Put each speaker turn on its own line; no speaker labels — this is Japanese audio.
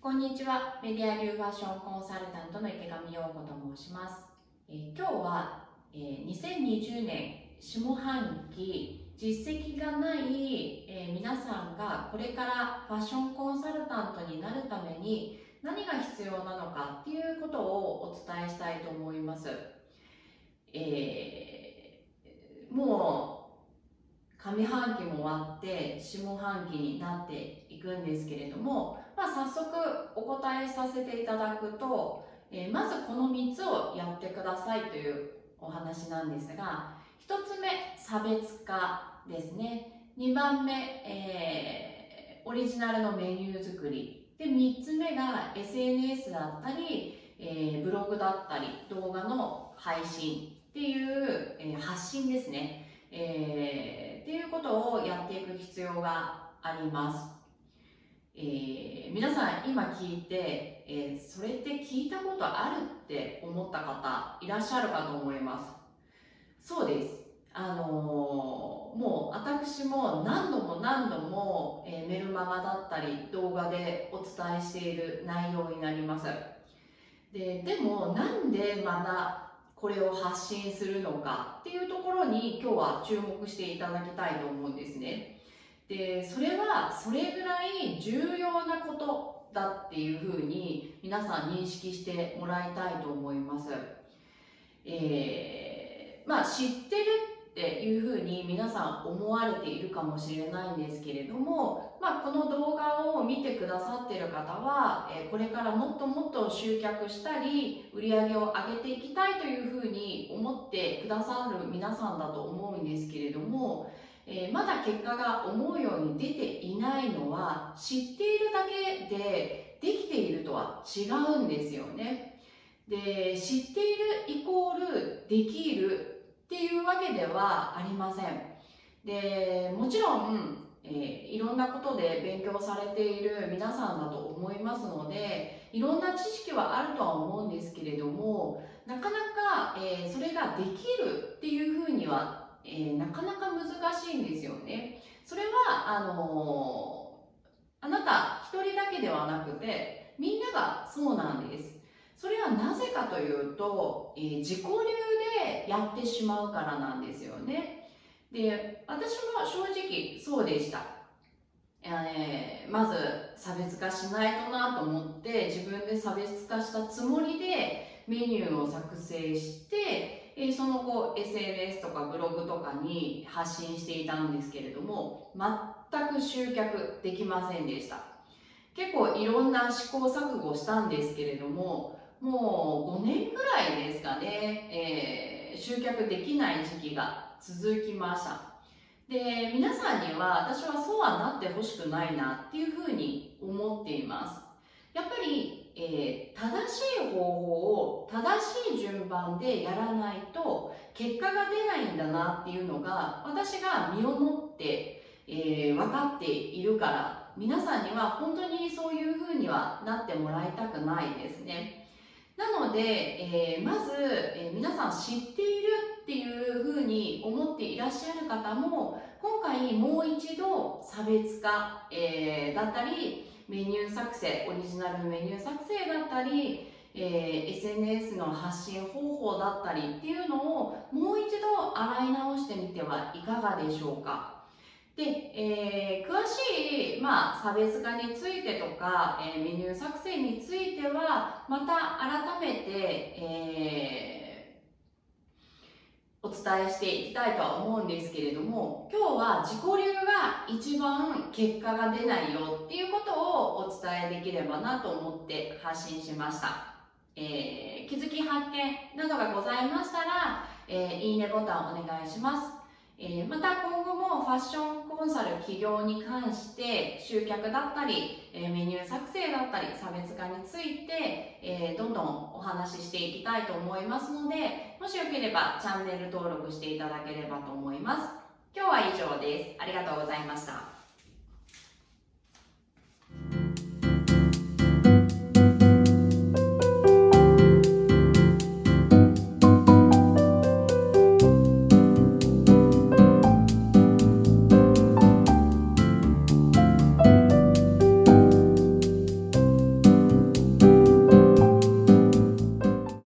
こんにちは。メディア流ファッションコンサルタントの池上陽子と申します。今日は、2020年下半期実績がない、皆さんがこれからファッションコンサルタントになるために何が必要なのかっていうことをお伝えしたいと思います。もう上半期も終わって下半期になっていくんですけれども、早速お答えさせていただくと、まずこの3つをやってくださいというお話なんですが、1つ目、差別化ですね。2番目、オリジナルのメニュー作りで、3つ目が SNS だったり、ブログだったり動画の配信っていう、発信ですね。っていうことをやっていく必要があります。皆さん今聞いて、それって聞いたことあるって思った方いらっしゃるかと思います。そうです。もう私も何度も、メルマガだったり動画でお伝えしている内容になります。でもなんでまたこれを発信するのかっていうところに今日は注目していただきたいと思うんですね。でそれはそれぐらい重要なことだっていうふうに皆さん認識してもらいたいと思います。知ってるっていうふうに皆さん思われているかもしれないんですけれども、この動画を見てくださっている方は、これからもっともっと集客したり売り上げを上げていきたいというふうに思ってくださる皆さんだと思うんですけれども、まだ結果が思うように出ていないのは知っているだけでできているとは違うんですよね。で、知っているイコールできるっていうわけではありません。で、もちろん、いろんなことで勉強されている皆さんだと思いますので、いろんな知識はあるとは思うんですけれども、なかなか、それができるっていうふうには、なかなか難しいんですよね。それはあなた一人だけではなくてみんながそうなんです。それはなぜかというと、自己流でやってしまうからなんですよね。で、私も正直そうでした。まず差別化しないとなと思って自分で差別化したつもりでメニューを作成して、その後 SNS とかブログとかに発信していたんですけれども、全く集客できませんでした。結構いろんな試行錯誤したんですけれども、もう5年くらいですかね、集客できない時期が続きました。で、皆さんには私はそうはなってほしくないなっていうふうに思っています。やっぱり、正しい方法を正しい順番でやらないと結果が出ないんだなっていうのが私が身をもって、分かっているから、皆さんには本当にそういうふうにはなってもらいたくないですね。なので、まず、皆さん知っているっていうふうに思っていらっしゃる方も、今回もう一度差別化、だったりメニュー作成、オリジナルメニュー作成だったり、SNS の発信方法だったりっていうのをもう一度洗い直してみてはいかがでしょうか。で、詳しい、差別化についてとか、メニュー作成についてはまた改めて、お伝えしていきたいとは思うんですけれども、今日は自己流が一番結果が出ないよっていうことをお伝えできればなと思って発信しました。気づき発見などがございましたら、いいねボタンお願いします。また今後もファッションコンサル起業に関して集客だったり、メニュー作成だったり差別化について、どんどんお話ししていきたいと思いますので、もしよければチャンネル登録していただければと思います。今日は以上です。ありがとうございました。